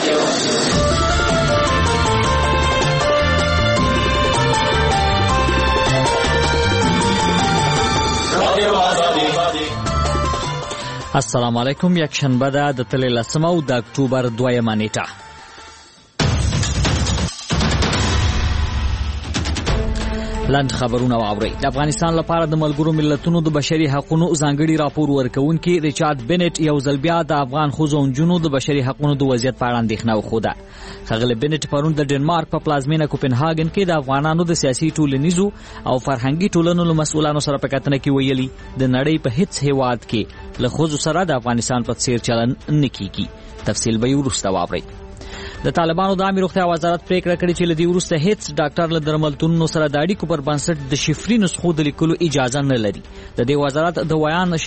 السلام علیکم. یک شنبه ده د تلې لسمه او د اکتوبر 2 نیټه. لاند خبرونه واوري. د افغانستان لپاره د ملګرو ملتونو د بشري حقوقو ځانګړي راپور ورکونکي ریچارډ بنټ یو ځل بیا د افغان ښځو او نجونو د بشري حقوقو د وضعیت په اړه اندېښنه وښوده. ښاغلی بنټ پرون د ډنمارک په پلازمینه کوپنهاګن کې د افغانانو د سیاسي ټولنیزو او فرهنګي ټولنو له مسؤلانو سره په کتنه کې ویلي د نړۍ په هیڅ هیواد کې له ښځو سره د افغانستان په څیر چلن نه کیږي. تفصیل به وروسته واورئ. د طالبانو د عامه روغتیا وزارت پریکړه کړې چې له دې وروسته هیڅ ډاکټر له درملتونونو سره د اړیکو پر بنسټ د شفري نسخو د لیکلو اجازه نه لري. د دې وزارت د ویان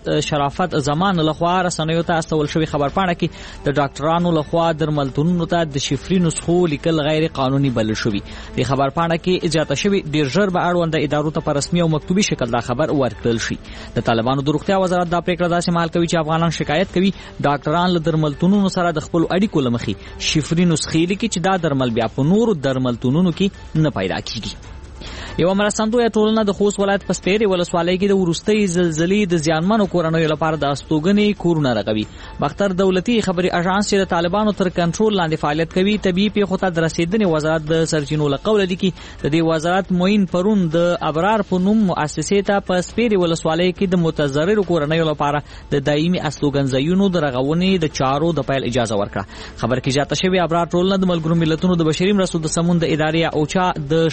شرافت زمان لخوا رسنیو ته استول شوی خبرپاڼه کې د ډاکټرانو لخوا درملتونونو ته د شفري نسخو لیکل غیر قانوني بلل شوی. د خبرپاڼه کې اجازه شوی ډیر ژر به اړوند ادارو ته په رسمي او مکتوبي شکل دا خبر ورکړل شي. د طالبانو د روغتیا وزارت دا پریکړه داسې مهال کوي چې افغانان شکایت کوي ډاکټران له درملتونونو سره د خپل اړیکو لمخې شفري نسخې لیکي چې دا درمل بیا په نورو درملتونونو کې نه پیدا کیږي. یو مرستندویه ټولنه د خوست ولایت په سپیرې ولسوالۍ کې د وروستۍ زلزلې د زیانمنو کورنیو لپاره د استوګنې کورونه رغوي. باختر دولتي خبري اژانس چې د طالبانو تر کنټرول لاندې فعالیت کوي طبي پیښو ته د رسیدنې وزارت د سرچینو له قوله لیکي د دې وزارت معین پرون د ابرار په نوم مؤسسې ته په سپیرې ولسوالۍ کې د متضررو کورنیو لپاره د دایمي استوګنځایونو د رغونې د چارو د پیل اجازه ورکړه. خبر کې زیاته شوی ابرار ټولنه د ملګرو ملتونو د بشري مرستو د سمون د ادارې اوچا د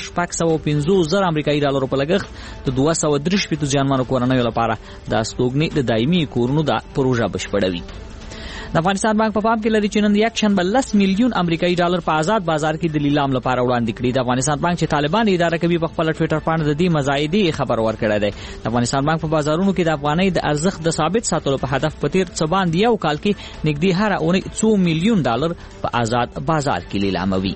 650 امریکایي ډالرو په لګښت د 230 ځانمنو کورنیو لپاره د استوګنې د دایمي کورونو د پروژه بشپړوي. د افغانستان بانک په پام کې لري چې نن یک شنبه 10 میلیون امریکایي ډالر په آزاد بازار کې د لیلام لپاره وړاندې کړي. د افغانستان بانک چې طالبان اداره کوي په خپل ټوئیټر باندې د دې مزایدې خبر ورکړی دی. د افغانستان بانک په بازارونو کې د افغانۍ د ارزښت د ثابت ساتلو په هدف په تیر څه باندې یو کال کې نږدې هر اونۍ 2 میلیون ډالر په آزاد بازار کې لیلاموي.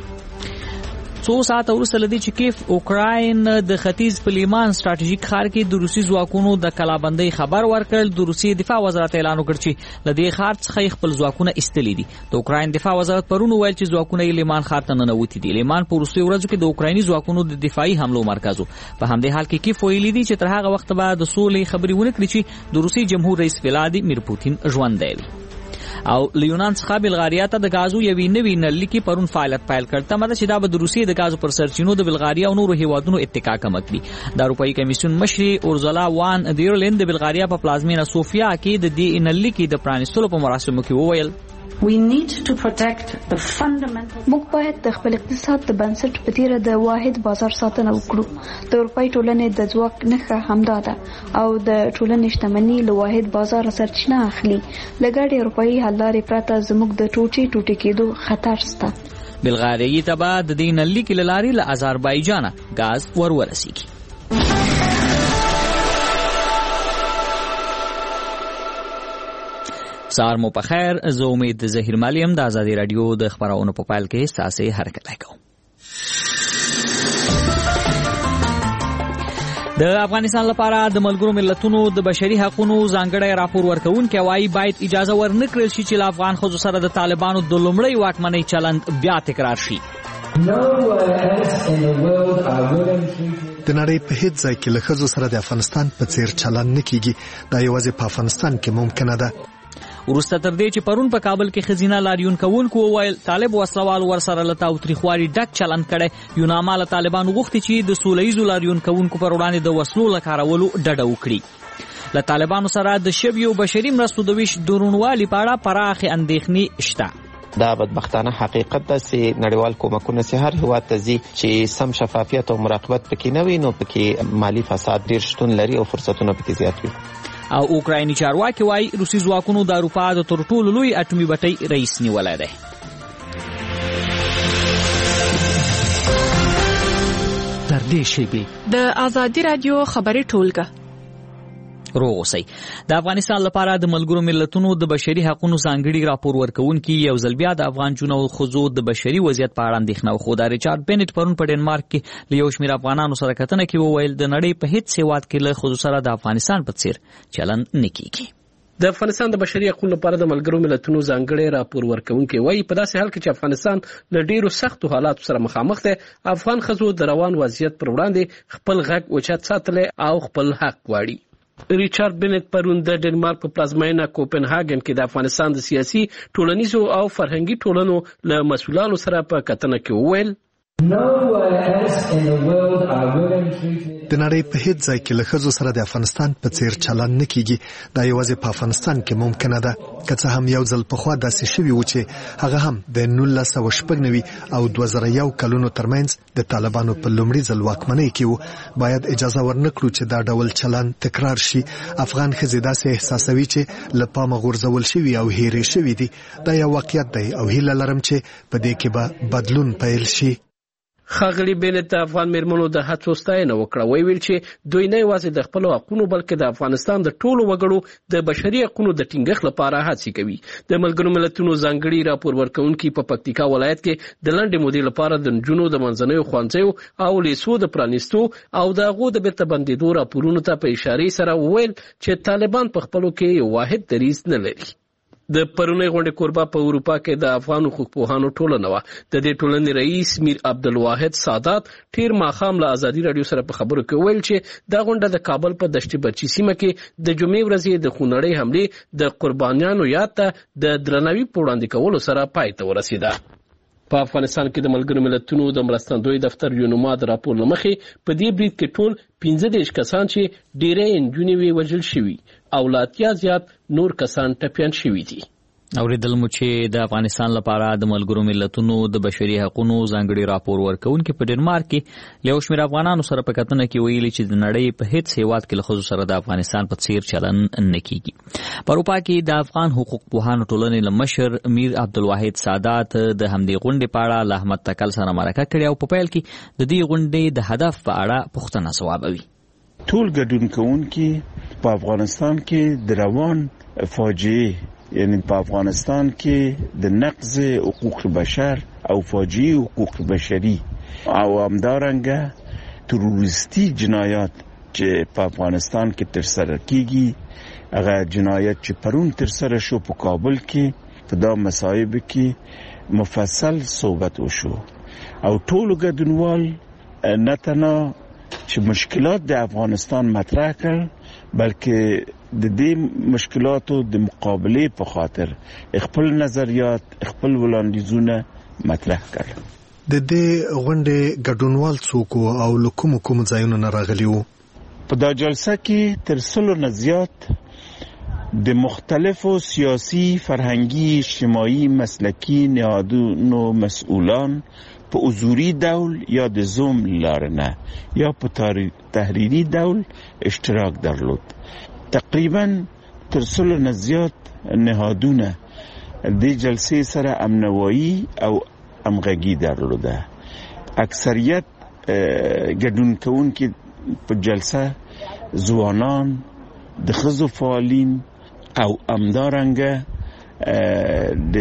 څو ساعت وروسته لدی چې کیف اوکراین د ختیځ په لیمان ستراتیژیک ښار کې د روسي ځواکونو د کلابندۍ خبر ورکړ. د روسي دفاع وزارت اعلان وکړ چې لدی ښار څخه خپل ځواکونه ایستلي دي. د اوکراین دفاع وزارت پرون ویل چې ځواکونه یې لیمان ښار ته ننوتي دي. لیمان په وروستیو ورځو کې د اوکرایني ځواکونو د دفاعي حملو مرکز په همدې حال کې کیف ویلي دي چې تر هغه وخت به د سولې خبرې ونه کړي چې د روسي جمهور رئیس ولادیمیر پوتین ژوندی وي. او لیونان څخه بلغاریا ته د غازو یوې نوې نلۍ کې پرون فعالیت پیل کړ. تمه ده چې دا به د روسیې د غازو پر سرچینو د بلغاریا او نورو هیوادونو اتکا کم کړي. د اروپایي کمیسیون مشر اورزلا وان دیرلند د بلغاریا په پلازمینه سوفیا کې د دې نلۍ کې د پرانیستلو په مراسمو کې وویل موږ باید د خپل اقتصاد د بنسټ په تیره د واحد بازار ساتنه وکړو. د اروپایي ټولنې د ځواک نښه همدا ده او د ټولنې شتمنۍ له واحد بازار سرچینه اخلي. له ګډې اروپایي حل لارې پرته زموږ د ټوټې کېدو خطر شته. بلغاریایي ته به د دې نلۍ کې له لارې له آذربایجانه ګاز ورسیږي. سار مو په خیر. زه امید ظهیر مالیم د آزادی رادیو د خبرونو په پایل کې ستاسو حرکت کوم. د افغانستان لپاره د ملګرو ملتونو د بشري حقوقو ځانګړی راپور ورکوونکی وايي باید اجازه ورنکړل شي چې له افغان ښځو سره د طالبانو د لومړۍ واکمنۍ چلند بیا تکرار شي. د نړۍ په هیڅ ځای کې له ښځو سره د افغانستان په څیر چلند نه کیږي. دا یوازې په افغانستان کې ممکنه ده. ورسته تر دې چې پرون په کابل کې خزینه لاریون کوونکو وویل طالب وسلوال ورسره لتا او تریخواري ډک چلند کړي. یونامه له طالبانو غوښتي چې د سولهییزو لاریون کوونکو پر وړاندې د وسلو لکارولو ډډه وکړي. له طالبانو سره د شویو بشري مرستو د ویش درونوالي په اړه پراخه اندېښنې شته. دا بدبختانه حقیقت ده چې نړیوال کومکونه چې هر هیواد ته ځي چې سم شفافیت او مراقبت پکې نه وي نو پکې مالی فساد ډیر شتون لري او فرصتونه پکې زیات وي. او اوکرایني چارواکي وايي روسي ځواکونو د اروپا د تر ټولو لوی اټومي بټۍ رئیس نیولای دی. تر دې شی د آزادی رادیو خبري ټولګه روغ اوسئ. د افغانستان لپاره د ملګرو ملتونو د بشري حقوقو ځانګړي راپور ورکوونکي یو ځل بیا د افغان جنو خزو د بشري وضعیت په اړه اندېښنه وښوده. ریچارډ بنټ پرون په ډنمارک کې له یو شمېر افغانانو سره کتنه کې وویل د نړۍ په هیڅ هیواد کې له خزو سره د افغانستان په څیر چلن نه کیږي. د افغانستان د بشري حقوقو لپاره د ملګرو ملتونو ځانګړي راپور ورکوونکي وایي په داسې حال کې چې افغانستان له ډیرو سختو حالاتو سره مخامخ دی، افغان ښځو د روان وضعیت پر وړاندې خپل غږ اوچت ساتلی او خپل حق غواړي. ریچارډ بنت پرون د ډنمارک په پلازمینه کوپنهاګن کې د افغانستان د سیاسي، ټولنیزو او فرهنګي ټولنو له مسؤلانو سره په کتنه کې وویل د نړۍ په هیڅ ځای کې له ښځو سره د افغانستان په څیر چلند نه کیږي. دا یوازې په افغانستان کې ممکنه ده. که څه هم یو ځل پخوا داسې شوي و چې هغه هم د 1996 او 2001 کلونو ترمنځ د طالبانو په لومړي ځل واکمنۍ کې وو، باید اجازه ورنکړو چې دا ډول چلند تکرار شي. افغان ښځې داسې احساسوي چې له پامه غورځول شوي او هېرې شوي دي. دا یو واقعیت دی او هیله لرم چې په دې کې به بدلون پیل شي. ښاغلي بنت د افغان میرمنو د هڅو ستاینه وکړه. ویل چې دوی نه یوازې د خپلو حقونو بلکې د افغانستان د ټولو وګړو د بشري حقونو د ټینګښت لپاره هڅې کوي. د ملګرو ملتونو ځانګړي راپور ورکوونکي په پکتیکا ولایت کې د لنډې مودې لپاره د نجونو د منځنیو ښوونځیو او لیسو د پرانیستو او د هغو د بیرته بندېدو راپورونو ته په اشارې سره وویل چې طالبان په خپلو کې یو واحد دریځ نه لري. د پرونی غونډې کوربه په اروپا کې د افغان حقوق پوهانو ټولنه وه. د دې ټولنې رئیس میر عبدالواحد سادات تیر ماښام له ازادي راډیو سره په خبرو کې وویل چې دا غونډه د کابل په دشت برچي سیمه کې د جمعې ورځې د خونړۍ حملې د قربانیانو یاد ته د درناوي په وړاندې کولو سره پای ته ورسېده. په افغانستان کې د ملګرو ملتونو د مرستندوی دفتر یونما د راپور له مخې په دې برید کې ټول 15 کسان چې ډېری نجونې وې وژل شوي او لا اتیا زیات نور کسان ټپیان شوي دي. اوریدل مو چې د افغانستان لپاره د ملګرو ملتونو د بشري حقوقو ځانګړي راپور ورکوونکي په ډنمارک کې له یو شمېر افغانانو سره په کتنه کې ویلي چې د نړۍ په هیڅ هیواد کې له ښځو سره د افغانستان په څیر چلن نه کیږي. په اروپا کې د افغان حقوق پوهانو ټولنې له مشر میر عبدالواحد سادات د همدې غونډې په اړه له احمد تکل سره مرکه کړې او په پیل کې د دې غونډې د هدف په اړه پوښتنه ځوابوي. ټول ګډون کوونکي په افغانستان کې د روان فاجعه یعنی په افغانستان کې د نقض حقوق بشر او فاجعه حقوق بشري او همدارنګه تروریستي جنایات چې په افغانستان کې ترسره کیږي، هغه جنایت چې پرون ترسره شو په کابل کې، په دا مصائب کې مفصل صحبت وشو او ټول ګډونوال نه تنها چې مشکلات د افغانستان مطرح کړ بلکې د دې مشکلاتو د مقابله په خاطر خپل نظریات، خپل وړاندیزونه مطرح کړل. د دې غونډې ګډونوال څوک او له کوم ځایونو نه راغلي وو؟ په دا جلسه کې تر 100 نه زیات د مختلفو سیاسي، فرهنګي، اجتماعي، مسلکي نهادونو مسؤلان په حضوري ډول یا د زوم لارنه یا په تحریری ډول اشتراک درلود. تقریبا تر 100 نه زیات نهادونه د جلسې سره امنوایی او همغږي درلوده. اکثریت ګډون کوونکي په جلسه ځوانان، د ښځو فعالین او همدارنګه د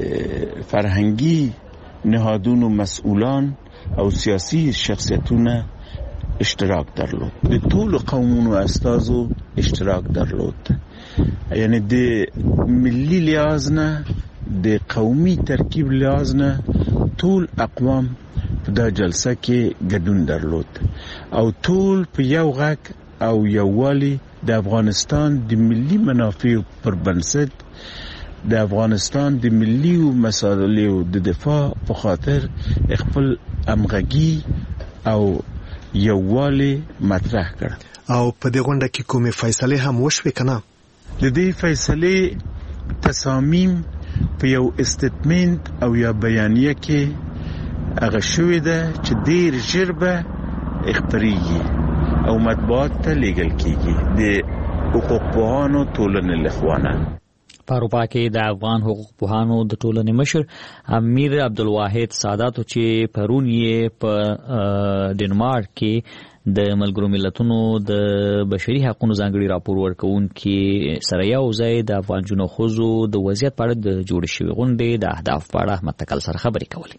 فرهنګي نهادونو مسؤلان او سیاسي شخصیتونه اشتراک درلود. د ټول قومونو استازو اشتراک درلود. یعنی د ملي لحاظ نه، د قومي ترکیب لحاظ نه ټول اقوام په دا جلسه کې ګډون درلود او ټول په یو غږ او یووالي د افغانستان د ملي منافعو پر بنسټ د افغانستان د ملي مسایلو د دفاع په خاطر خپل همغږي او یووالی مطرح کړ. او په دې غونډه کې کومې فیصلې هم وشوې کنه؟ د دې فیصلې تصامیم په یو استیتمنت او یا بیانیه کې هغه شوې ده چې ډېر ژر به خپرېږي او مطبوعات ته لیږل کېږي د حقوق پوهانو ټولنې لخوا نه. په اروپا کې د افغان حقوق پوهانو د ټولنې مشر امیر عبدالواحد سادات چې پرون یې په ډنمارک کې د ملګرو ملتونو د بشري حقوقو ځانګړي راپور ورکوونکي سره یو ځای د افغان جنو ښځو د وضعیت په اړه د جوړې شوې غونډې د اهداف په اړه احمد تکل سره خبرې کولې.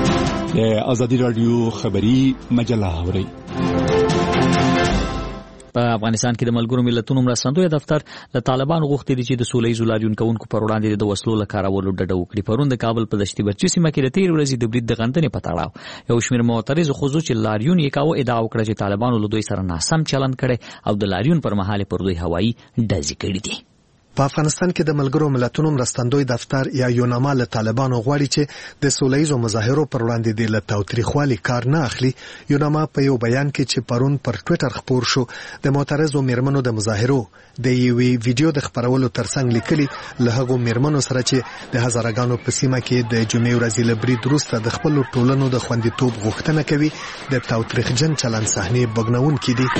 د ازادي راډیو خبري مجله اورئ. په افغانستان کې د ملګرو ملتونو مرستندوی دفتر د طالبانو غوښتي دي چې د سولې زولاریون کوونکو پر وړاندې د وسلو لکارولو ډډه وکړي. پرون د کابل په دشتي برچي سیمه کې د تیر ورځې د برید د غندنې په تړاو یو شمېر معترض خصوصي چې لاریون یې کاوه ادعا وکړه چې طالبانو له دوی سره ناسم چلند کړي او د لاریون پر مهال پر دوی هوایي ډزې کړې دي. په افغانستان کې د ملګرو ملتونو مرستندوی دفتر یا یوناما له طالبانو غواړي چې د سولهییزو مظاهرو پر وړاندې د تاوتریخوالي کار نه اخلي. یوناما په یو بیان کې چې پرون پر ټوئیټر خپور شو د معترضو میرمنو د مظاهرو د یوې ویډیو د خبرولو ترڅنګ لیکلي له هغو میرمنو سره چې د هزارګانو په سیمه کې د جمعې ورځې له برید وروسته د خپل ټولنو د خوندیتوب غوښتنه کوي د تاوتریخجن چلند صحنې بګنونکي دي.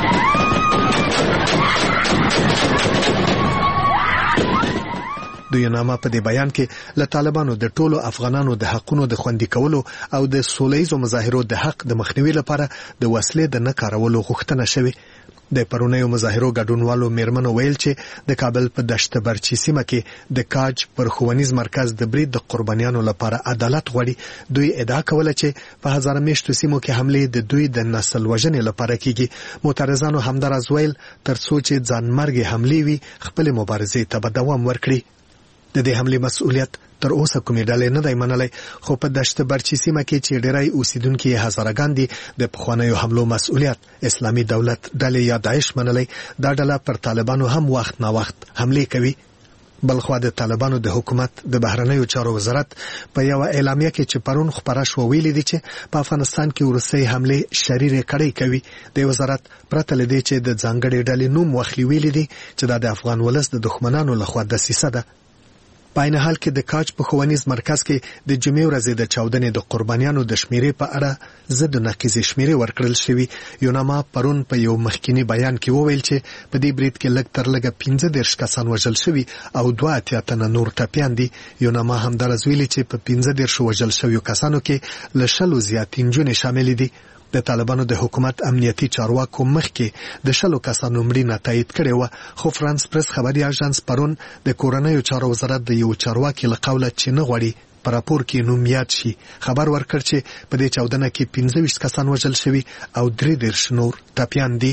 د یوناما په دې بیان کې له طالبانو د ټولو افغانانو د حقونو د خوندي کولو او د سولهییزو مظاهرو د حق د مخنیوي لپاره د وسلې د نه کارولو غوښتنه شوې. د پرونیو مظاهرو ګډونوالو میرمنو ویل چې د کابل په دشت برچي سیمه کې د کاج پر ښوونیز مرکز د برید د قربانیانو لپاره عدالت غواړي. دوی ادعا کوله چې په هزاره میشتو سیمو کې حمله د دوی د نسل وژنې لپاره کیږي. معترضانو همدارس ویل ترڅو چې ځانمرګي حمله وي خپل مبارزې ته به دوام ورکړي. د دې حمله مسؤلیت تر اوسه کومې ډلې نه دی منلای، خو په دشت برچي سیمه کې چې ډېری اوسیدونکو هزارګان دي د پخوانیو حملو مسؤلیت اسلامي دولت ډلې یا داعش منلای. دا ډله پر طالبانو هم وخت نا وخت حمله کوي. بلخو د طالبانو د حکومت د بهرنیو چارو وزارت په یو اعلامیه کې چې پرون خبره شو ویلي دي چې په افغانستان کې ورسي حمله شريره کړي کوي. د وزارت پرته لدی چې د ځانګړي ډلې نوم واخلي ویلي دي چې د افغان ولس د دښمنانو لخوا د سیسه ده. په عین حال کې د کاج په ښوونیز مرکز کې د جمعې ورځې د چاودنې د قربانیانو د شمیرې په اړه ضد نقیزې شمیرې ورکړل شوې. یوناما پرون په یو مخکینی بیان کې وویل چې په دې برید کې لږ تر لږه 15 کسان وژل شوي او 2 تنه نور ټپیان دي. یوناما همدارس ویلي چې په 15 وژل شویو کسانو کې له 100 زیات نجونې شامل دي. د طالبانو د حکومت امنیتي چارواکو مخکې د 100 کسانو مړینه تایید کړې و، خو فرانس پریس خبري اژانس پرون د کورنیو چارو وزارت د یو چارواکي له قوله چې نه غواړي په راپور کې نوم یاد شي خبر ورکړ چې په دې چاودنه کې 15 کسان وژل شوي او 3 نور ټپیان دي.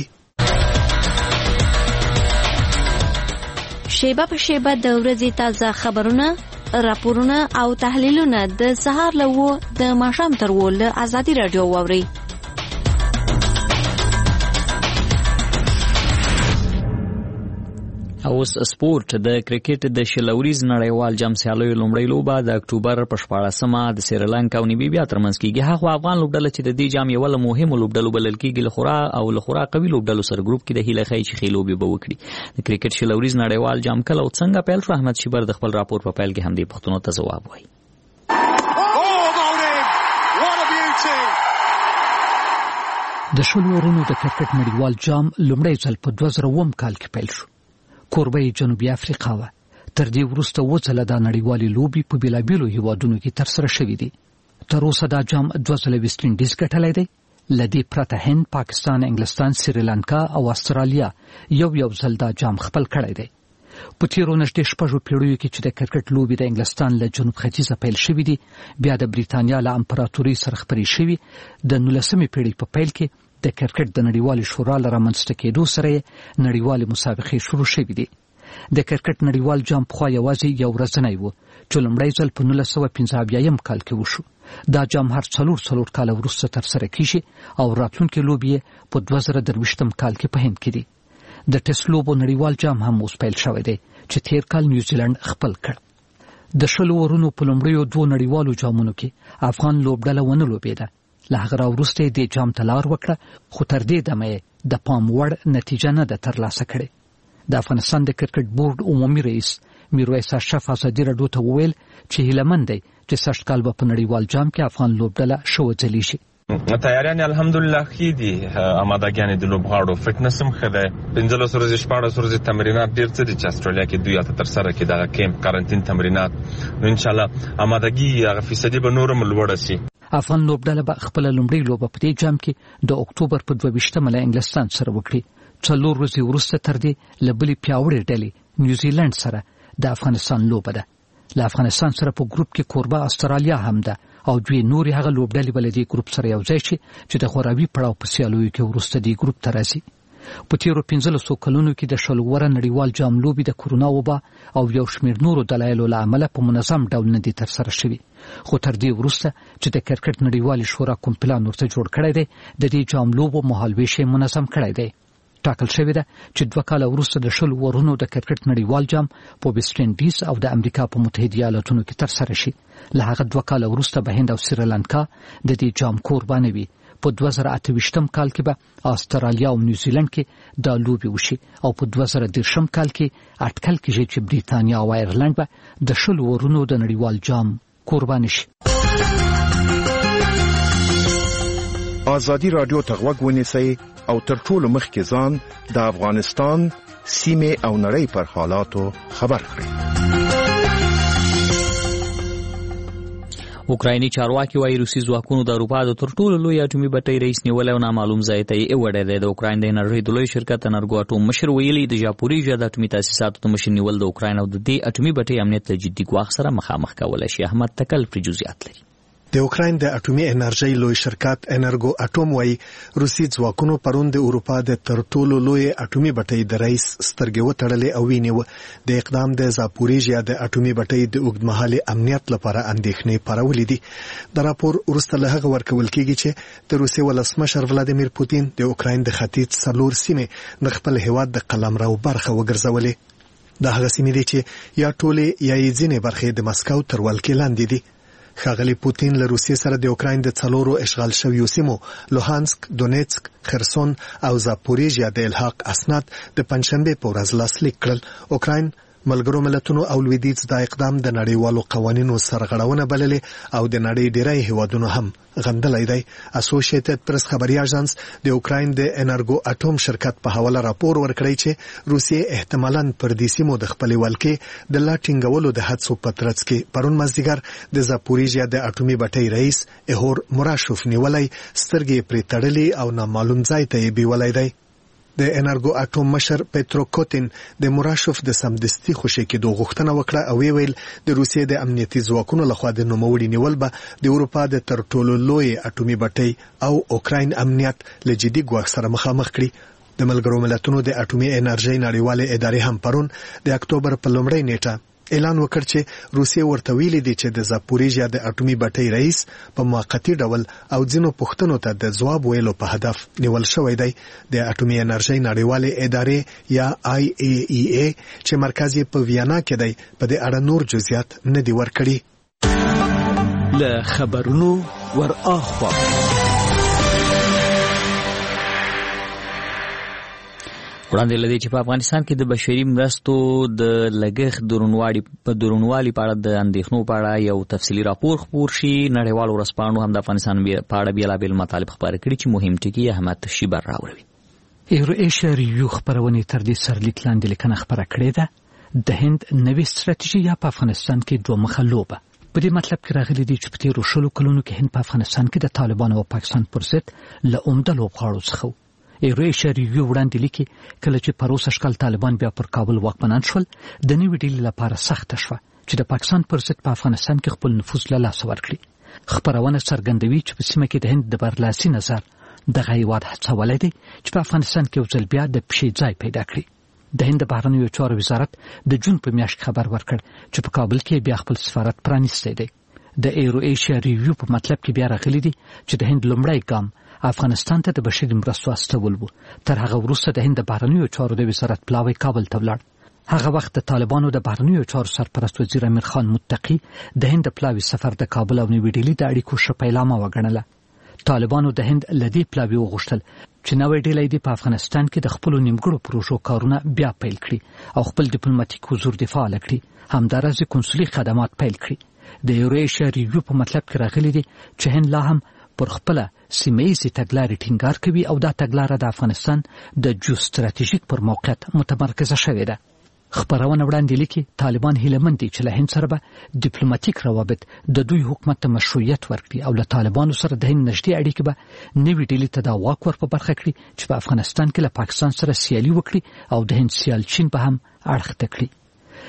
شیبه په شیبه د ورځې تازه خبرونه، راپورونه او تحلیلونه د سهار له د ماښام تر ول ازادي رادیو واوري. اوس سپورت. د کرکټ د شلوريز نړیوال جام سیالیو لومړی لوبه د اکتوبر په 14مه د سریلانکا او نیمیبیا ترمنځ کیږي. هغه افغان لوبډله چې د دې جام یو له مهمو لوبډلو بلل کیږي له خورا قوي لوبډلو سره ګروپ کې د هیله خای چې خېلوبي به وکړي. د کرکټ شلوريز نړیوال جام کله او څنګه پیل شو؟ احمد شیبر د خپل راپور په پیل کې هم دې پښتنو ته جواب وایي. د شلورونو د کرکټ نړیوال جام لومړی ځل په 2009 کال کې پیل شو. کوربه جنوبي افریقا و. تر دې وروسته وځله د نړیوالې لوبي په بیلابیلو هیوادونو کې تر سره شوې دي. تر اوسه دا جام 2 ځله ویسټ انډیز ګټلی دی. لدی پرته هند، پاکستان، انګلستان، سریلانکا او استرالیا یو ځل دا جام خپل کړی دی. په تیرو نږدې 6 پیړیو کې چې د کرکټ لوبي د انګلستان له جنوب ختیځه پیل شوې دي، بیا د بریتانیا له امپراتوري سره خپرې شوې. د 19مې پیړۍ په پیل کې د کرکټ د نړیوالې شورا لپاره منځته کېدو سره نړیوالې مسابقې شروع شوې دي. د کرکټ نړیوال جام خو یوازې یو ورځنی و چې لومړی ځل په 1975 کال کې وشو. دا جام هر 4 کال وروسته تر سره کیږي او راتلونکي لوبي په 2023 کال کې په هند کې دي. د ټیسټ لوبو نړیوال جام هم اوس پیل شوی دی چې تیر کال نیوزیلند خپل کړ. د شلورونو په لومړیو 2 نړیوالو جامونو کې افغان لوبډله ونه لوبېده. له هغه وروسته د جام تلار وکړه، خو تر دې دمه د پام وړ نتیجه نه ده ترلاسه کړې. د افغانستان د کرکټ بورډ عمومي رئیس میرویس اشرف ازادي راډیو ته وویل چې هیلهمند دی چې 60 کال په نړیوال جام کې افغان لوبډله شو ځلی شي. تیاریان الحمدلله ښې دي، آمادګیانې د لوبغاړو فټنس هم ښه دی. 15 ورځې 14 ورځې تمرینات ډېر څه دي چې استرالیا کې دوی تر سره کې دغه کیمپ کارنټین تمرینات، نو ان شاء الله آمادګي هغه فیصدي به نورم لوړه شي. افغان لوبډله به خپل لومړی لوبه په دې جام کې د اکتوبر په 22مه له انګلستان سره وکړي. 4 ورځې وروسته تر دې له بلې پیاوړې ډلې نیوزیلند سره د افغانستان لوبه ده. له افغانستان سره په ګروپ کې کوربه استرالیا هم ده او دوی نوري هغه لوبډلې بل دي ګروپ سره یو ځای شي چې د غوراوي پړاو په سیالیو کې وروسته دی ګروپ ته راځي. په تیرو 15 کلونو کې د شلوره نړیوال جام لوبي د کورونا وبا او یو شمېر نورو دلایلو له امله په منظم ډول نه دي ترسره شوي، خو تر دې وروسته چې د کرکټ نړیوال شورا کوم پلان ورته جوړ کړی دی، د دې جام لوبو مهالویش منظم کړی دی. ټاکل شوی ده چې 2 کاله وروسته د شل ورونو د کرکټ نړیوال جام په ویسټ انډیز او د امریکا په متحده ایالاتونو کې ترسره شي. له هغه 2 کاله وروسته به هند او سریلانکا د دې جام قرباني وي. په 2028 کال کې به استرالیا او نیوزیلند کې د لوبي وشي او په 2030 کال کې اټکل کېږي چې بریتانیا او ایرلند به د شل ورونو د نړیوال جام قرباني شي. آزادی رادیو ته غوږ ونیسئ او تر ټولو مخکې ځان د افغانستان سیمې او نړۍ پر حالاتو خبر کړئ. اوکرایني چارواکي وايي روسي ځواکونو د اروپا د تر ټولو لوی اټومي بټۍ رئیس نیولې او نامعلوم ځای ته یې وړی دی. د اوکراین د انرژۍ د لوی شرکت انرګو اټوم مشر ویلي د ژاپوریژیا د اټومي تاسیساتو د مشر نیول د اوکراین او د دې اټومي بټۍ امنیت له جدي ګواښ سره مخامخ کولای شي. احمد تکل پر جزئیات لري. د اوکراین د اټومي انرژۍ لوی شرکت انرګو اټوم وايي روسي ځواکونو پرون د اروپا د تر ټولو لوی اټومي بټۍ د رئیس سترګې وتړلې او وینیو. د اقدام د زاپوریژیا د اټومي بټۍ د اوږدمهالي امنیت لپاره اندېښنې پارولې دي. د راپور وروسته له هغه ورکول کېږي چې د روسي ولسمشر ولادیمیر پوتین د اوکراین د ختیځ 4 سیمې د خپل هیواد د قلمرو برخه وګرځولې. د هغه سیمې دي چې یا ټولې یا یې ځینې برخې د مسکو تر ولکې لاندې دي. ښاغلی پوتین له روسیې سره د اوکراین د 4 اشغال شویو سیمو لوهانسک، دونیتسک، خرسون او زاپوریژیا د الحاق اسناد د پنځشنبه په ورځ لاسلیک کړل. اوکراین ملګرو ملتونو او لویدیځ د اقدام د نړیوالو قوانینو سرغړونه بللې او د نړۍ ډیری هیوادونو هم غندلای دی. اسوسییټډ پریس خبري اژانس د اوکراین د انرګو اټوم شرکت په حواله راپور ورکړی چې روسیې احتمالاً پر دې سیمو د خپل ولکې د لا ټینګولو د هڅو په ترڅ کې پرون مازدیګر د زاپوریژیا د اټومي بټۍ رئیس ایهور مراشوف نیولای، سترګې پرې تړلې او نامعلوم ځای ته یې بیولای دی. د انرګو اټوم مشر پېترو کوتین د مراشوف د سمدستي خوشي کېدو غوښتنه وکړه او ویل د روسیې د امنیتي ځواکونو لخوا د نوموړي نیول به د اروپا د تر ټولو لوی اټومي بټۍ او اوکراین امنیت له جدي ګواښ سره مخامخ کړي. د ملګرو ملتونو د اټومي انرژۍ نړیوالې ادارې هم پرون د اکتوبر په لومړۍ نیټه اعلان وکړ چې روسیې ورته ویلي دي چې د زاپوریژیا د اټومي بټۍ رئیس په موقتی ډول او ځینو پوښتنو ته د ځواب ویلو په هدف نیول شوی دی. د اټومي انرژۍ نړیوالې ادارې یا IAEA چې مرکز یې په ویانا کې دی په دې اړه نور جزئیات نه دي ورکړي. له خبرونو ور اخوا وړاندې لدی چې په افغانستان کې د بشري مرستو د لګښت درونوالي په اړه د اندېښنو په اړه یو تفصیلي راپور خپور شي. نړیوال ورځپاڼو هم د افغانستان په اړه بیلابیل مطالب خپاره کړي چې مهم ټکي احمد شیبر راوړي. ایروایشیا ریویو خبرونه تر دې سرلیک لاندې لیکنه خپاره کړې ده. د هند نوې ستراتیژي په افغانستان کې دوه مخه لوبه. په دې مطلب کې راغلي دي چې په تیرو 10 کلونو کې هند په افغانستان کې د طالبانو او پاکستان پر ضد له عمده لوبغاړو څخه ایروایشیا ریویو وړاندې لیکي کله چې پروسه شکل طالبان بیا پر کابل واکمنان شول د نوې ډیلې لپاره سخته شوه چې د پاکستان پر ضد په افغانستان کې خپل نفوذ له لاسه ورکړي. خبرونه څرګندوي چې په سیمه کې د هند د برلاسي نظر دغه هیواد هڅولی دی چې په افغانستان کې یو ځل بیا د پښې ځای پیدا کړي. د هند بهرنیو چارو وزارت د جون په میاشت خبر ورکړ چې په کابل کې بیا خپل سفارت پرانیستی دی. د ایروایشیا ریویو په مطلب کې بیا راغلي دي چې د هند لومړی ګام افغانستان ته د بشري مرستو استول وو. تر هغه وروسته د هند بهرنیو چارو د وزارت پلاوی کابل ته ولاړ. هغه وخت د طالبانو د بهرنیو چارو سرپرست وزیر امیر خان متقی د هند پلاوی سفر د کابل او نوې ډیلي د اړیکو ښه پیلامه وګڼله. طالبانو د هند لدی پلاوی وغوښتل چې نوې ډیلي د افغانستان کې د خپل نیمګړو پروژو کارونه بیا پیل کړي او خپل ډیپلوماټیک حضور دفاع وکړي. همدارس کنسولي خدمات پیل کړي. د ایروایشیا ریویو په مطلب کې راغلي دي چې هند لا هم پر خپل سیمه‌یزې تګلارې ټینګار کوي او دا تګلاره د افغانستان د جیوستراتیژیک پر موقعیت متمرکزه شوې ده. خبرونه وړاندې لیکي طالبان هیلهمند دي چې له هند سره به ډیپلوماټیک روابط د دوی حکومت ته مشروعیت ورکړي او له طالبانو سره د هند نږدې اړیکې به نوې ډیلي ته دا واک ور په برخه کړي چې په افغانستان کې له پاکستان سره سیالي وکړي او د هند سیال چین به هم اړخ ته کړي.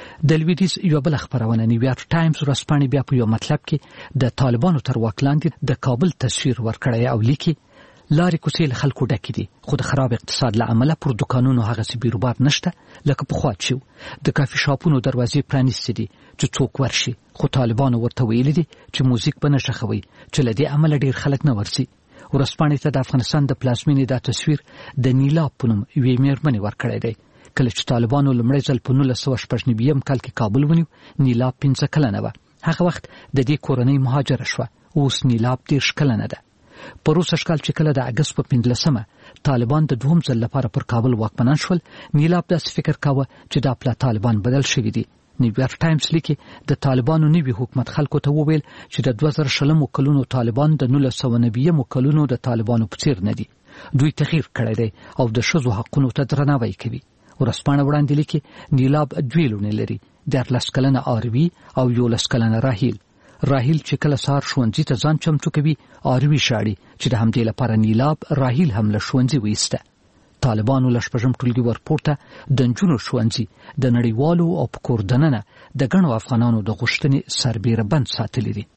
د لویدیز یو بل خبرونه نیویارک ټایمز ورځپاڼې بیا په یو مطلب کې د طالبانو تر واک لاندې د کابل تصویر ورکړی او لیکي لارې کوڅې له خلکو ډکې دي، خو د خراب اقتصاد له امله پر دوکانونو هغسې بیروبار نشته لکه پخوا چې د کافي شاپونو دروازې پرانیستې دي چې څوک ورشي، خو طالبانو ورته ویلي دي چې موزیک به نه ښخوي، چې له دې امله ډېر خلک نه ورځي. ورځپاڼې ته د افغانستان د پلازمېنې دا تصویر د نیلاب په نوم یوې مېرمنې ورکړی دی. کله چې طالبانو لومړی ځل په 1996 کال کې کابل ونیو، نیلاب 15 کلنه وه. هغه وخت د دې کورنۍ مهاجره شوه. اوس نیلاب 30 کلنه ده. په 2000 کال چې کله د اګست په 15 طالبان د دوهم ځل لپاره پر کابل واکمنان شول، نیلاب داسې فکر کاوه چې دا پلا طالبان بدل شوي دي. نیویارک ټایمز لیکي د طالبانو نوي حکومت خلکو ته وویل چې د 2000 کلونو طالبان د 1990 کلونو د طالبانو په څیر نه دي. دوی تغییر کړی دی او د ښځو حقونو ته درناوی کوي. ورځپاڼه وړاندې لیکي نیلاب 2 لوڼې لري، 14 کلنه آروي او 11 کلنه راهیل. راهیل چې کله سهار ښوونځي ته ځان چمتو کوي، آروي شاړي چې د همدې لپاره نیلاب راهیل هم له ښوونځي وایسته. طالبانو له 8 ټولګي ورپورته د نجونو ښوونځي د نړیوالو او په کور دننه د ګڼو افغانانو د غوښتنې سربیره بند ساتلي دي.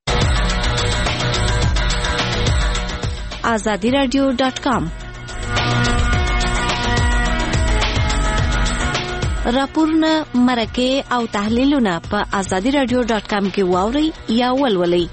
azadiradio.com راپورونه، مرکې او تحلیلونه په azadiradio.com کې واورئ یا ولولئ.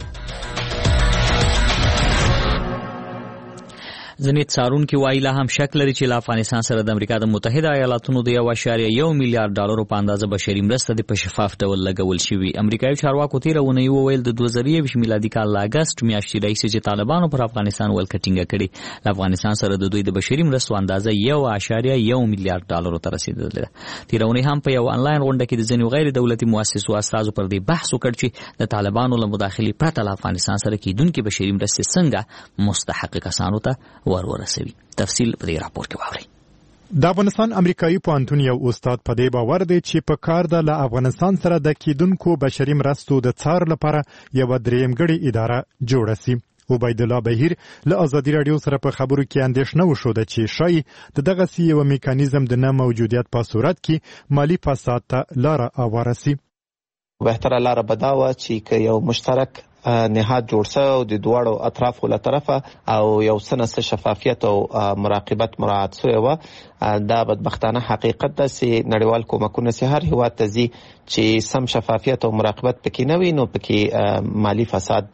ځینې څارونکي وایي لا هم شک لري چې له افغانستان سره د امریکا د متحده ایالاتونو د 1.1 میلیارډ ډالرو په اندازه بشري مرسته د په شفاف ډول لګول شوي. امریکایي چارواکو تېره اونۍ وویل د 2021 میلادي کال له اګست میاشتې راهیسې چې طالبانو پر افغانستان ولکه ټینګه کړې، له افغانستان سره د دوی د بشري مرستو اندازه 1.1 میلیارډ ډالرو ته رسېدلې ده. تېره اونۍ هم په یو انلاین غونډه کې د ځینو غیر دولتي مؤسسو استازو پر دې بحث وکړ چې د طالبانو له مداخلې پرته له افغانستان سره کېدونکې بشري مرستې څنګه مستحق کسانو ته ورسوي. تفصیل په دې راپور کې واورئ. د افغانستان امریکایي پوهنتون یو استاد په دې باور دی چې په کار ده له افغانستان سره د کېدونکو بشري مرستو د څار لپاره یوه درېیمګړې اداره جوړه سي. عبید الله بهیر له ازادي راډیو سره په خبرو کې اندېښنه وښوده چې شایي د دغسې یو میکانیزم د نه موجودیت په صورت کې مالي فساد ته لاره هواره سي. بهتره لاره به دا وه چې که یو مشترک نهاد جوړ شوی او د دواړو اطرافو له طرفه او یو څه شفافیت او مراقبت مراعات شوی وه، دا بدبختانه حقیقت ده چې نړیوال کومکونه چې هر هیواد ته ځي چې سم شفافیت او مراقبت پکې نه وي، نو پکې مالی فساد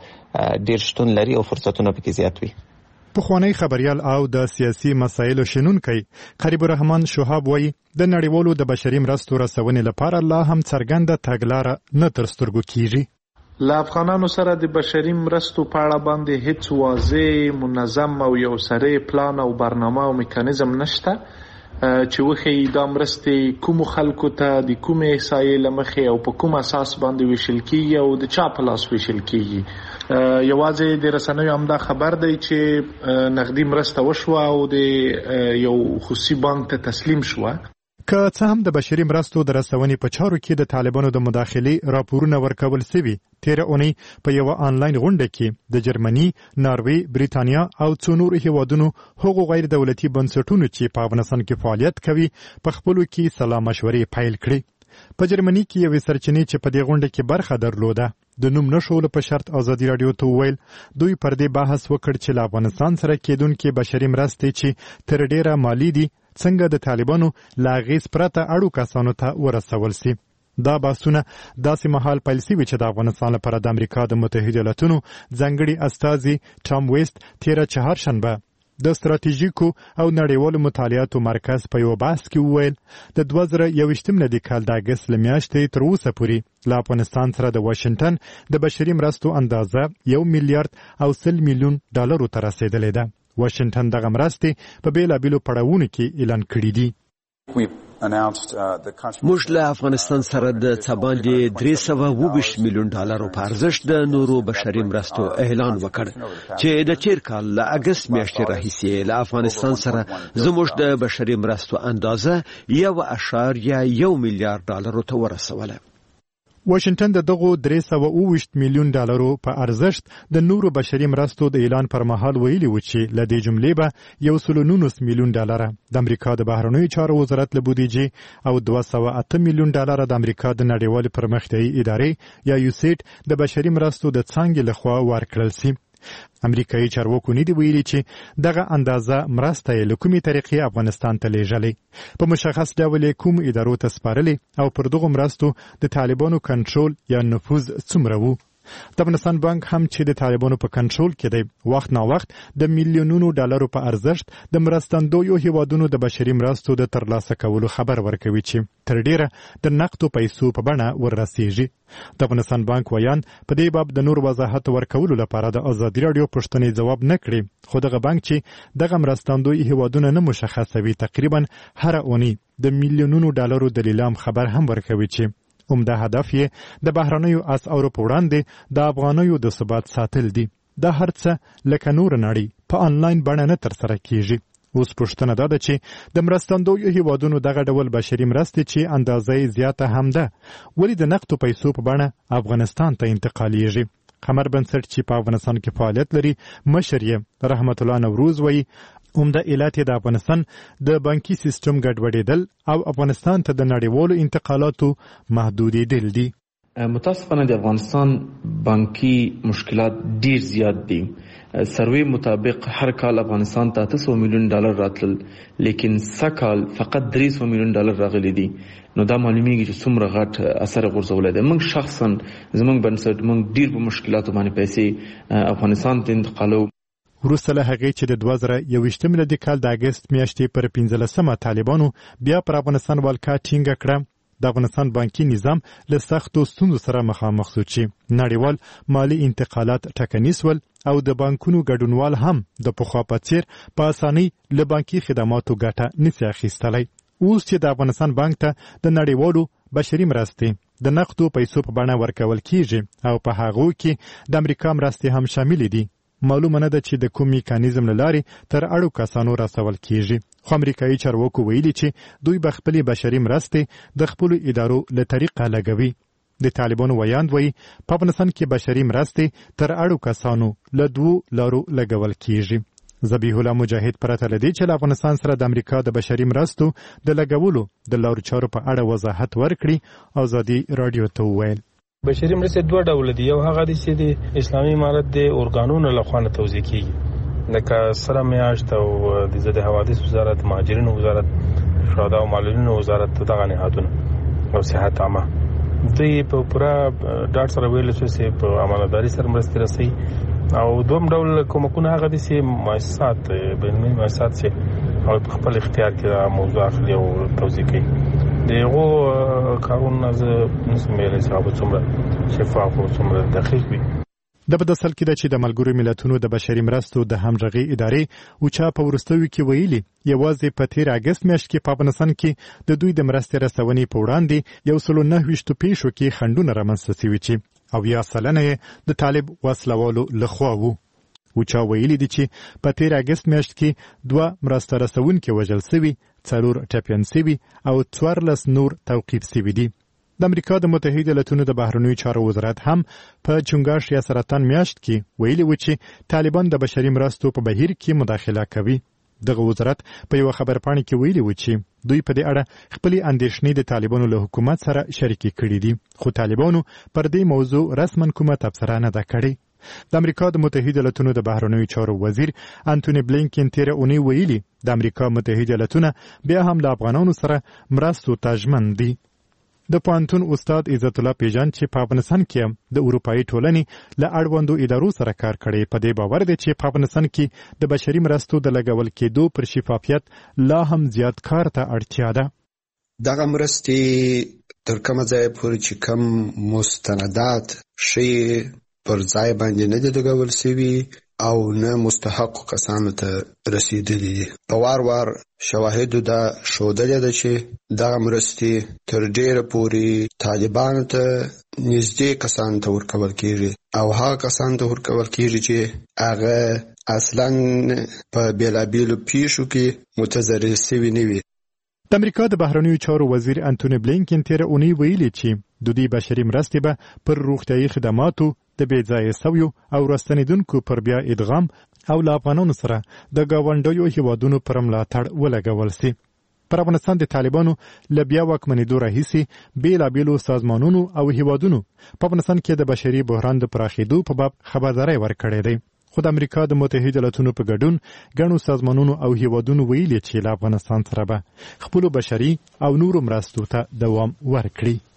ډیر شتون لري او فرصتونه پکې زیات وي. پخوانی خبریال او د سیاسي مسایلو شنونکی قریب الرحمن شهاب وایي د نړیوالو د بشري مرستو رسونې لپاره لا هم څرګنده تګلاره نه تر سترګو کیږي. له افغانانو سره د بشري مرستو په اړه باندې هیڅ واضح، منظم او یو سری پلان او برنامه او میکانیزم نشته چې وښیي دا مرستې کومو خلکو ته د کومې احصایې له مخې او په کوم اساس باندې ویشل کیږي او د چا په لاس ویشل کیږي. یوازې د رسنیو همدا خبر دی چې نقدي مرسته وشوه او د یو خصوصي بانک ته تسلیم شوه. که څه هم د بشري مرستو د رسونې په چارو کې د طالبانو د مداخلې راپورونه ورکول سوي، تېره اونۍ په یوه آنلاین غونډه کې د جرمني، ناروې، بریتانیا او څو نورو هیوادونو هغو غیر دولتي بنسټونو چې په افغانستان کې فعالیت کوي په خپلو کې سلا مشورې پیل کړې. په جرمني کې یوې سرچینې چې په دې غونډه کې برخه درلوده د نوم نښولو په شرط ازادي راډیو ته وویل دوی پر دې بحث وکړ چې له افغانستان سره کېدونکې بشري مرستې چې تر ډېره مالي دي څنګه د طالبانو له اغېز پرته اړو کسانو ته ورسول سي. دا بحثونه داسې مهال پیل سوي چې د افغانستان لپاره د امریکا د متحده ایالاتونو ځانګړي استازي ټام ویسټ تېره چهارشنبه د ستراتیژیکو او نړیوالو مطالعاتو مرکز په یو بحث کې وویل د 2021 میلادي کال د اګست له میاشتې تر اوسه پورې له افغانستان سره د واشنګټن د بشري مرستو اندازه 1 میلیارډ او 100 میلیون ډالرو ته رسېدلې ده. واشنګټن دغه مرستې په بیلابیلو پړاوونو کې اعلان کړي دي. موږ له افغانستان سره د څه باندې 320 میلیون ډالرو په ارزښت د نورو بشري مرستو اعلان وکړ چې د تیر کال له اګست میاشتې راهیسې له افغانستان سره زموږ د بشري مرستو اندازه 1.1 میلیارډ ډالرو ته ورسوله. واشنګټن د دغو 320 میلیون ډالرو په ارزښت د نورو بشري مرستو د اعلان پر مهال ویلي و چې له دې جملې به 119 میلیون ډالره د امریکا د بهرنیو چارو وزارت له بودیجې او 208 میلیون ډالره د امریکا د نړیوالې پرمختیایي ادارې یا یوسیټ د بشري مرستو د څانګې لخوا ورکړل سي. امریکایي چارواکو نه دی ویلي چې دغه اندازه مرسته یې له کومې طریقې افغانستان ته لیږلې، په مشخص ډول کوم ادارو ته سپارلې او پر دغو مرستو د طالبانو کنټرول یا نفوذ څومره وو. د افغانستان بانک هم چې د طالبانو په کنټرول کې دی، وخت نا وخت د میلیونونو ډالرو په ارزښت د مرستندویو هیوادونو د بشري مرستو د ترلاسه کولو خبر ورکوي چې تر ډیره د نقدو پیسو په بڼه وررسیږي. د افغانستان بانک ویان په دې باب د نور وضاحت ورکولو لپاره د ازادي راډیو پوښتنې ځواب نه کړي، خو دغه بانک چې دغه مرستندوی هیوادونه نه مشخصوي تقریبا هر اونۍ د میلیونونو ډالرو د لیلام خبر هم ورکوي چې عمده هدف یې د بهرنیو اسعارو په وړاندې د افغانیو د ثبات ساتل دي. دا هر څه لکه نور نړۍ په آنلاین بڼه نه ترسره کیږي. اوس پوښتنه دا ده چې د مرستندویو هیوادونو دغه ډول بشري مرستې چې اندازه زیاته هم ده، ولې د نقدو پیسو په بڼه افغانستان ته انتقالیږي؟ قمر بنسټ چې په افغانستان کې فعالیت لري، مشر یې رحمت الله نوروز وایي عمده علت د افغانستان د بانکي سیستم ګډوډېدل او افغانستان ته د نړیوالو انتقالاتو محدودېدل دي. متاسفانه د افغانستان بانکي مشکلات ډیر زیات دي. سروې مطابق هر کال افغانستان ته 800 میلیون ډالر راتلل، لیکن سکال فقط 300 میلیون ډالر راغلي دي. نو دا معلومیږي چې څومره غټ اثر غورځولی دی. موږ شخصا زموږ بنسټ موږ ډیر په مشکلاتو باندې پیسې افغانستان ته انتقالو. وروسته له هغې چې د 2021 میلادي کال د اګست میاشتې پر 15مه طالبانو بیا پر افغانستان ولکه ټینګه کړه، د افغانستان بانکي نظام له سختو ستونزو سره مخامخ شو چې نړیوال مالی انتقالات ټکني سول او د بانکونو ګډونوال هم د پخوا په څیر په اسانۍ له بانکي خدماتو ګټه نشي اخیستلی. اوس چې د افغانستان بانک ته د نړیوالو بشري مرستې د نقدو پیسو په بڼه ورکول کیږي او په هغو کې د امریکا مرستې هم شامل دي، معلومه نه ده چې د کوم میکانیزم له لارې تر اړو کسانو رسول کیږي. خو امریکایي چارواکو ویلي چې دوی به خپلې بشري مرستې د خپلو ادارو له طریقه لګوي. د طالبانو ویاند وایي په افغانستان کې بشري مرستې تر اړو کسانو له 2 لارو لګول کیږي. ذبیح الله مجاهد پرته له دې چې له افغانستان سره د امریکا د بشري مرستو د لګولو د لارو چارو په اړه وضاحت ورکړي، ازادي راډیو ته وویل بشري مرستې دوه ډول دي. یو هغه دي چې د اسلامي امارت د ارګانونو لخوا نه توزیع کیږي، لکه سره میاشت او د ضد حوادث وزارت، مهاجرینو وزارت، شهدا او معلولینو وزارت، دغه نهادونه او صحت عامه دوی په پوره ډاټ سره ویل چې په امانتداري سره مرستې رسي. او دوم ډول کومکونه هغه دي چې مؤسسات بین‌المللي مؤسسات چې او خپل اختیار کې موضوع اخلي او توزیع کوي. دغه کارونه زه نسم ویلی چې څومره شفاف او څومره دقیق وي. د بدسل کې د چې د ملګرو ملتونو د بشري مرستو د همغږي ادارې اوچا په ورستوي کې ویلي یوازې په 13 اگست میاشت کې په افغانستان کې د دوی د مرستې رسونې په وړاندې 109 پیښو کې خنډونه رامنځته شوي چې او یا سلنه د طالب وسلوالو لخوا وو. اوچا ویلي دي چې په 13 اگست میاشت کې 2 مرسته رسونکي وژل شوي، 4 ټپیان شوي او 14 نور توقیف شوي دي. د امریکا د متحده ایالاتونو د بهرنیو چارو وزارت هم په چنګاښ یا سرطان میاشت کې ویلي و چې طالبان د بشري مرستو په بهیر کې مداخله کوي. دغه وزارت په یو خبرپاڼه کې ویلي و چې دوی په دې اړه خپل اندېښنې د طالبانو له حکومت سره شریکې کړې دي، خو طالبانو پر دې موضوع رسما کومه تبصره نه ده کړې. د امریکا د متحده ایالاتونو د بهرنیو چارو وزیر انټونی بلینکن تیر اونۍ ویلي د امریکا متحده ایالاتونه بیا هم له افغانانو سره مرستو ته ژمن دي. د پوهنتون استاد عزت الله پیژان چې په افغانستان کې د اروپאי ټولنې له اړوندو ادارو سره کار کړی، په دې باور دی چې په افغانستان کې د بشري مرستو د لګول کېدو پر شفافیت لا هم زیات کار ته اړتیا ده. دغه مرستې تر کومه ځایه پورې چې کم مستندات شي پر ځای باندې نه دي لګول شوي او نه مستحق کسانو ته رسیدلي دي. په وار شواهدو دا ښودلې ده چې دغه مرستې تر ډیره پورې طالبانو ته نږدې کسانو ته ورکول کیږي او هغه کسانو ته ورکول کیږي چې هغه اصلا په بیلابیلو پیښو کې متضرر شوي نه وي. د امریکا د بهرنیو چارو وزیر انټونی بلینکن تیر اونۍ ویلي چې د دې بشري مرستې به پر روغتیايي خدماتو د بې ځایه شویو او راستنېدونکو پر بیا ادغام او له افغانانو سره د ګاونډیو هیوادونو پر ملاتړ ولګول شي. پر افغانستان د طالبانو له بیا واکمنېدو راهیسې بېلابېلو سازمانونو او هیوادونو په افغانستان کې د بشري بحران د پراخېدو په باب خبرداری ورکړی دی، خو د امریکا د متحده ایالاتونو په ګډون ګڼو سازمانونو او هیوادونو ویلي چې له افغانستان سره به خپل بشري او نورو مرستو ته دوام ورکړي.